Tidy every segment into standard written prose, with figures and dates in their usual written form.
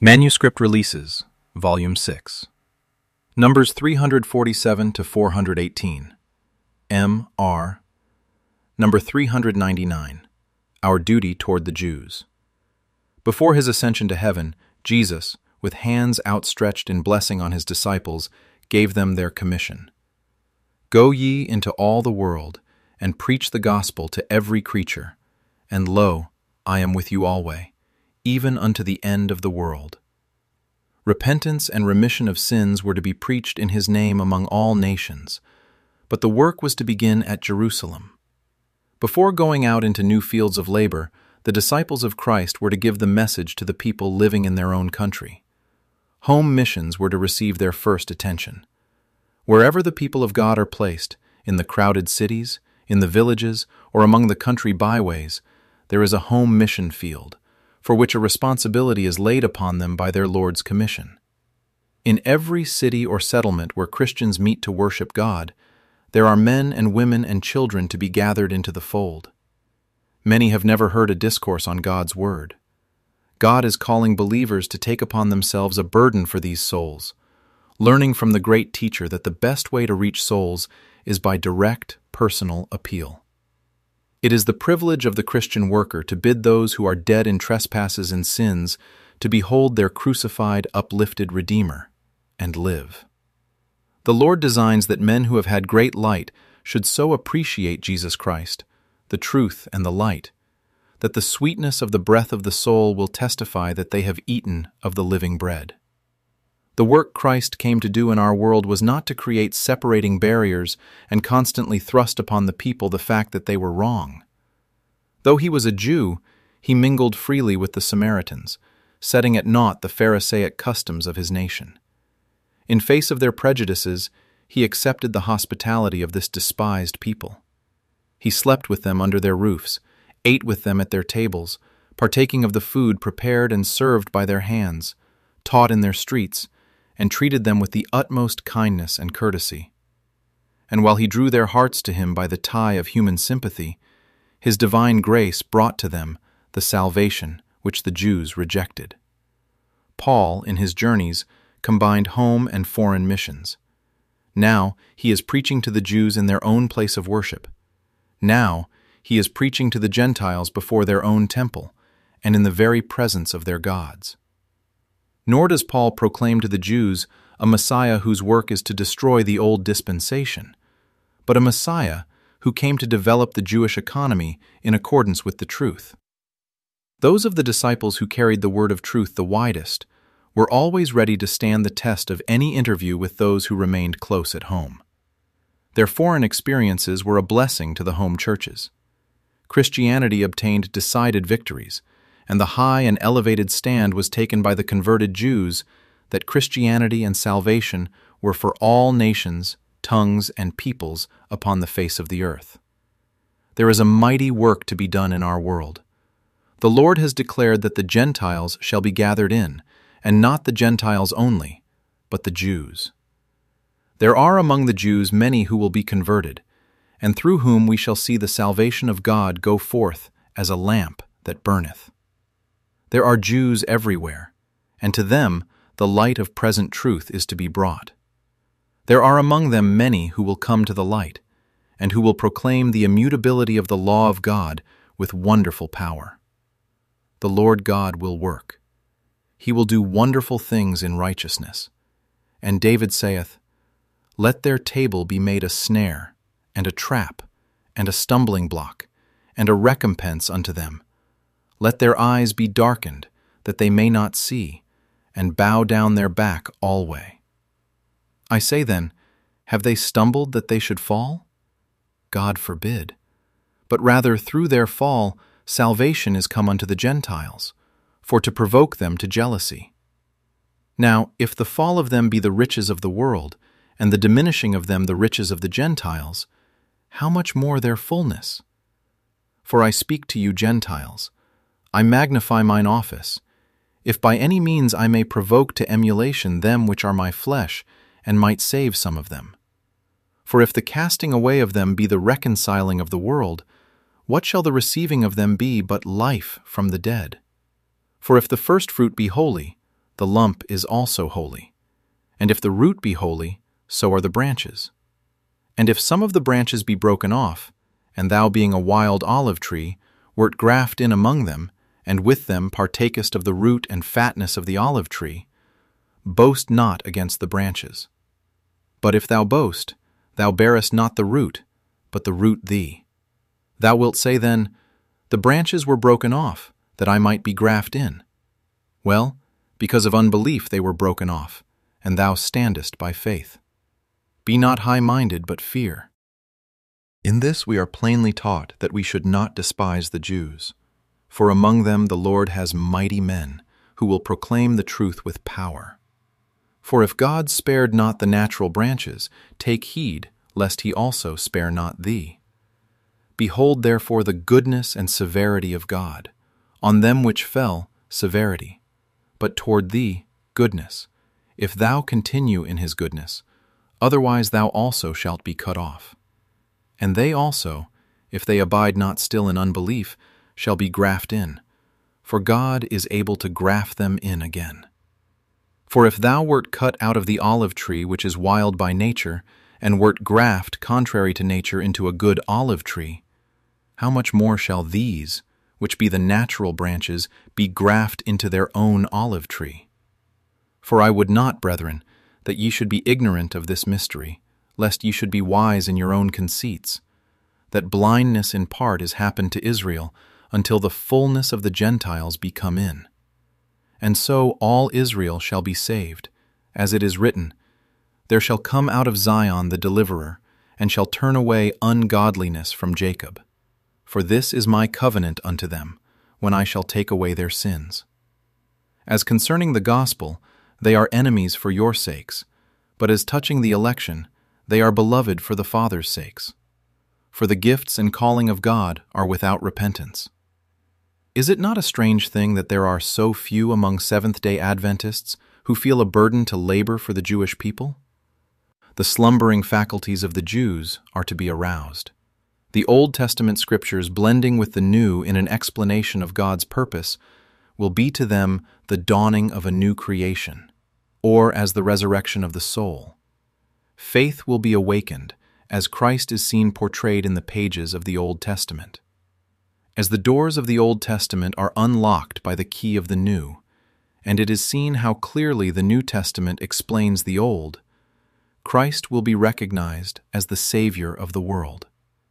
Manuscript Releases, Volume 6. Numbers 347 to 418. M.R. Number 399. Our Duty Toward the Jews. Before his ascension to heaven, Jesus, with hands outstretched in blessing on his disciples, gave them their commission. Go ye into all the world, and preach the gospel to every creature, and lo, I am with you alway, even unto the end of the world. Repentance and remission of sins were to be preached in his name among all nations, but the work was to begin at Jerusalem. Before going out into new fields of labor, the disciples of Christ were to give the message to the people living in their own country. Home missions were to receive their first attention. Wherever the people of God are placed, in the crowded cities, in the villages, or among the country byways, there is a home mission field, for which a responsibility is laid upon them by their Lord's commission. In every city or settlement where Christians meet to worship God, there are men and women and children to be gathered into the fold. Many have never heard a discourse on God's Word. God is calling believers to take upon themselves a burden for these souls, learning from the great teacher that the best way to reach souls is by direct, personal appeal. It is the privilege of the Christian worker to bid those who are dead in trespasses and sins to behold their crucified, uplifted Redeemer, and live. The Lord designs that men who have had great light should so appreciate Jesus Christ, the truth and the light, that the sweetness of the breath of the soul will testify that they have eaten of the living bread. The work Christ came to do in our world was not to create separating barriers and constantly thrust upon the people the fact that they were wrong. Though he was a Jew, he mingled freely with the Samaritans, setting at naught the Pharisaic customs of his nation. In face of their prejudices, he accepted the hospitality of this despised people. He slept with them under their roofs, ate with them at their tables, partaking of the food prepared and served by their hands, taught in their streets, and treated them with the utmost kindness and courtesy. And while he drew their hearts to him by the tie of human sympathy, his divine grace brought to them the salvation which the Jews rejected. Paul, in his journeys, combined home and foreign missions. Now he is preaching to the Jews in their own place of worship. Now he is preaching to the Gentiles before their own temple, and in the very presence of their gods. Nor does Paul proclaim to the Jews a Messiah whose work is to destroy the old dispensation, but a Messiah who came to develop the Jewish economy in accordance with the truth. Those of the disciples who carried the word of truth the widest were always ready to stand the test of any interview with those who remained close at home. Their foreign experiences were a blessing to the home churches. Christianity obtained decided victories, and the high and elevated stand was taken by the converted Jews that Christianity and salvation were for all nations, tongues, and peoples upon the face of the earth. There is a mighty work to be done in our world. The Lord has declared that the Gentiles shall be gathered in, and not the Gentiles only, but the Jews. There are among the Jews many who will be converted, and through whom we shall see the salvation of God go forth as a lamp that burneth. There are Jews everywhere, and to them the light of present truth is to be brought. There are among them many who will come to the light, and who will proclaim the immutability of the law of God with wonderful power. The Lord God will work. He will do wonderful things in righteousness. And David saith, Let their table be made a snare, and a trap, and a stumbling block, and a recompense unto them. Let their eyes be darkened, that they may not see, and bow down their back alway. I say then, have they stumbled that they should fall? God forbid. But rather through their fall salvation is come unto the Gentiles, for to provoke them to jealousy. Now, if the fall of them be the riches of the world, and the diminishing of them the riches of the Gentiles, how much more their fullness? For I speak to you Gentiles, I magnify mine office, if by any means I may provoke to emulation them which are my flesh, and might save some of them. For if the casting away of them be the reconciling of the world, what shall the receiving of them be but life from the dead? For if the first fruit be holy, the lump is also holy. And if the root be holy, so are the branches. And if some of the branches be broken off, and thou being a wild olive tree, wert graft in among them, and with them partakest of the root and fatness of the olive tree, boast not against the branches. But if thou boast, thou bearest not the root, but the root thee. Thou wilt say then, the branches were broken off, that I might be graft in. Well, because of unbelief they were broken off, and thou standest by faith. Be not high-minded, but fear. In this we are plainly taught that we should not despise the Jews, for among them the Lord has mighty men, who will proclaim the truth with power. For if God spared not the natural branches, take heed, lest he also spare not thee. Behold therefore the goodness and severity of God. On them which fell, severity, but toward thee, goodness, if thou continue in his goodness, otherwise thou also shalt be cut off. And they also, if they abide not still in unbelief, shall be graft in, for God is able to graft them in again. For if thou wert cut out of the olive tree which is wild by nature, and wert graft contrary to nature into a good olive tree, how much more shall these, which be the natural branches, be graft into their own olive tree? For I would not, brethren, that ye should be ignorant of this mystery, lest ye should be wise in your own conceits, that blindness in part is happened to Israel, until the fullness of the Gentiles be come in. And so all Israel shall be saved, as it is written, There shall come out of Zion the deliverer, and shall turn away ungodliness from Jacob. For this is my covenant unto them, when I shall take away their sins. As concerning the gospel, they are enemies for your sakes, but as touching the election, they are beloved for the Father's sakes. For the gifts and calling of God are without repentance. Is it not a strange thing that there are so few among Seventh-day Adventists who feel a burden to labor for the Jewish people? The slumbering faculties of the Jews are to be aroused. The Old Testament scriptures blending with the New in an explanation of God's purpose will be to them the dawning of a new creation, or as the resurrection of the soul. Faith will be awakened as Christ is seen portrayed in the pages of the Old Testament. As the doors of the Old Testament are unlocked by the key of the New, and it is seen how clearly the New Testament explains the Old, Christ will be recognized as the Savior of the world.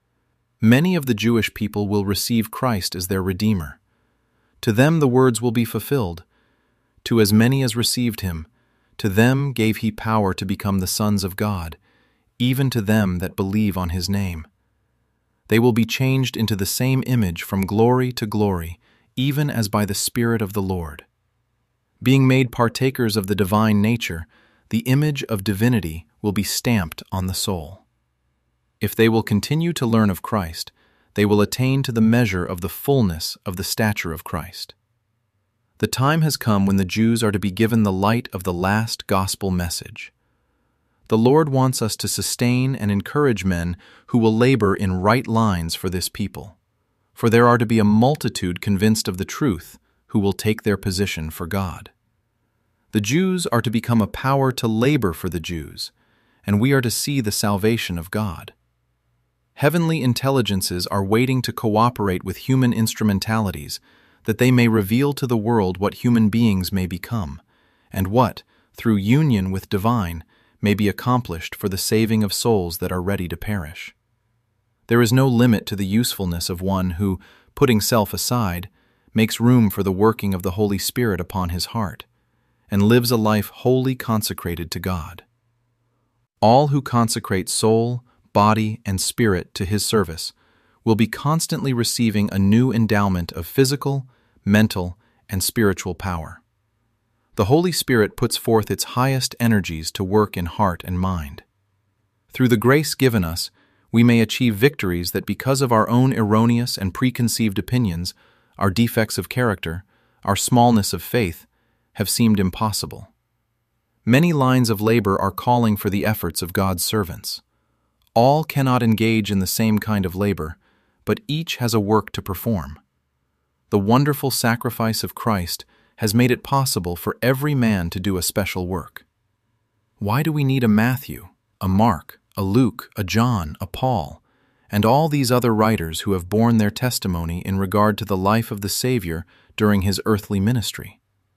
Many of the Jewish people will receive Christ as their Redeemer. To them the words will be fulfilled. To as many as received him, to them gave he power to become the sons of God, even to them that believe on his name. They will be changed into the same image from glory to glory, even as by the Spirit of the Lord. Being made partakers of the divine nature, the image of divinity will be stamped on the soul. If they will continue to learn of Christ, they will attain to the measure of the fullness of the stature of Christ. The time has come when the Jews are to be given the light of the last gospel message. The Lord wants us to sustain and encourage men who will labor in right lines for this people, for there are to be a multitude convinced of the truth who will take their position for God. The Jews are to become a power to labor for the Jews, and we are to see the salvation of God. Heavenly intelligences are waiting to cooperate with human instrumentalities, that they may reveal to the world what human beings may become, and what, through union with divine, may be accomplished for the saving of souls that are ready to perish. There is no limit to the usefulness of one who, putting self aside, makes room for the working of the Holy Spirit upon his heart, and lives a life wholly consecrated to God. All who consecrate soul, body, and spirit to his service will be constantly receiving a new endowment of physical, mental, and spiritual power. The Holy Spirit puts forth its highest energies to work in heart and mind. Through the grace given us, we may achieve victories that because of our own erroneous and preconceived opinions, our defects of character, our smallness of faith, have seemed impossible. Many lines of labor are calling for the efforts of God's servants. All cannot engage in the same kind of labor, but each has a work to perform. The wonderful sacrifice of Christ has made it possible for every man to do a special work. Why do we need a Matthew, a Mark, a Luke, a John, a Paul, and all these other writers who have borne their testimony in regard to the life of the Savior during his earthly ministry?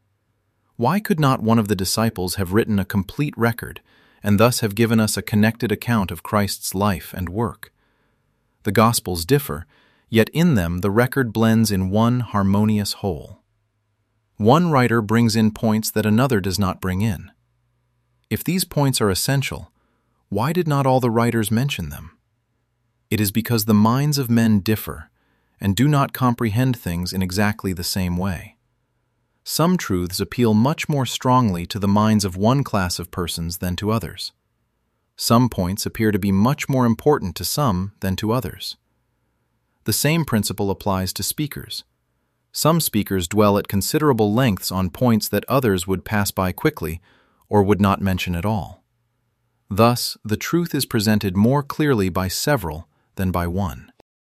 Why could not one of the disciples have written a complete record and thus have given us a connected account of Christ's life and work? The Gospels differ, yet in them the record blends in one harmonious whole. One writer brings in points that another does not bring in. If these points are essential, why did not all the writers mention them? It is because the minds of men differ and do not comprehend things in exactly the same way. Some truths appeal much more strongly to the minds of one class of persons than to others. Some points appear to be much more important to some than to others. The same principle applies to speakers. Some speakers dwell at considerable lengths on points that others would pass by quickly or would not mention at all. Thus, the truth is presented more clearly by several than by one.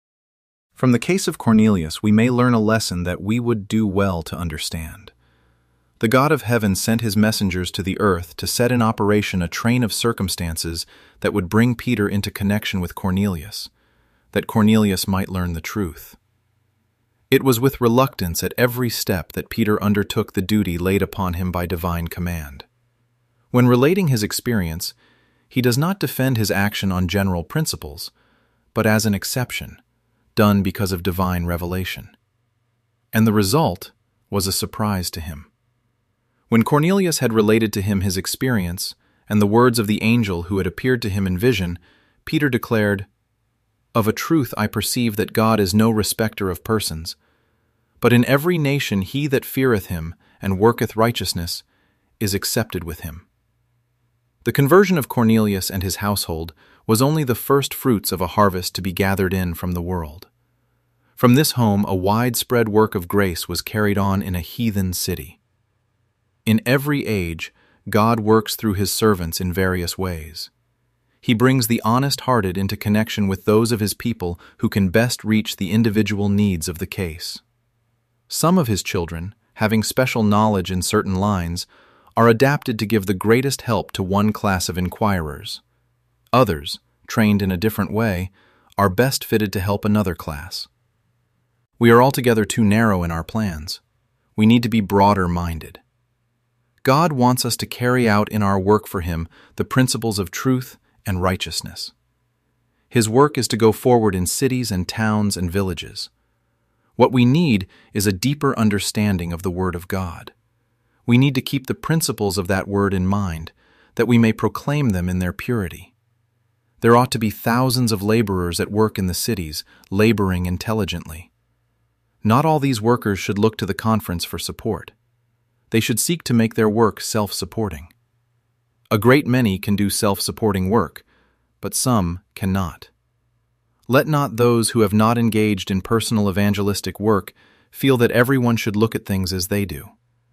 From the case of Cornelius, we may learn a lesson that we would do well to understand. The God of heaven sent his messengers to the earth to set in operation a train of circumstances that would bring Peter into connection with Cornelius, that Cornelius might learn the truth. It was with reluctance at every step that Peter undertook the duty laid upon him by divine command. When relating his experience, he does not defend his action on general principles, but as an exception, done because of divine revelation. And the result was a surprise to him. When Cornelius had related to him his experience and the words of the angel who had appeared to him in vision, Peter declared, "Of a truth I perceive that God is no respecter of persons, but in every nation he that feareth him and worketh righteousness is accepted with him." The conversion of Cornelius and his household was only the first fruits of a harvest to be gathered in from the world. From this home a widespread work of grace was carried on in a heathen city. In every age, God works through his servants in various ways. He brings the honest-hearted into connection with those of his people who can best reach the individual needs of the case. Some of his children, having special knowledge in certain lines, are adapted to give the greatest help to one class of inquirers. Others, trained in a different way, are best fitted to help another class. We are altogether too narrow in our plans. We need to be broader-minded. God wants us to carry out in our work for him the principles of truth and righteousness. His work is to go forward in cities and towns and villages. What we need is a deeper understanding of the Word of God. We need to keep the principles of that Word in mind, that we may proclaim them in their purity. There ought to be thousands of laborers at work in the cities, laboring intelligently. Not all these workers should look to the conference for support. They should seek to make their work self-supporting. A great many can do self-supporting work, but some cannot. Let not those who have not engaged in personal evangelistic work feel that everyone should look at things as they do.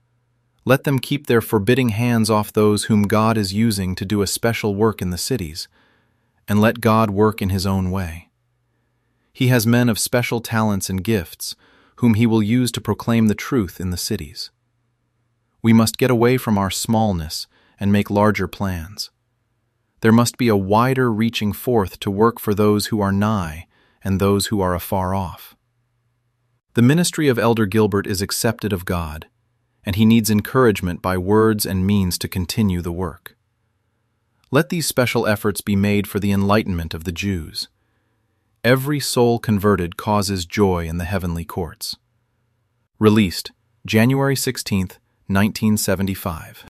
Let them keep their forbidding hands off those whom God is using to do a special work in the cities, and let God work in his own way. He has men of special talents and gifts, whom he will use to proclaim the truth in the cities. We must get away from our smallness and make larger plans. There must be a wider reaching forth to work for those who are nigh and those who are afar off. The ministry of Elder Gilbert is accepted of God, and he needs encouragement by words and means to continue the work. Let these special efforts be made for the enlightenment of the Jews. Every soul converted causes joy in the heavenly courts. Released, January 16, 1975.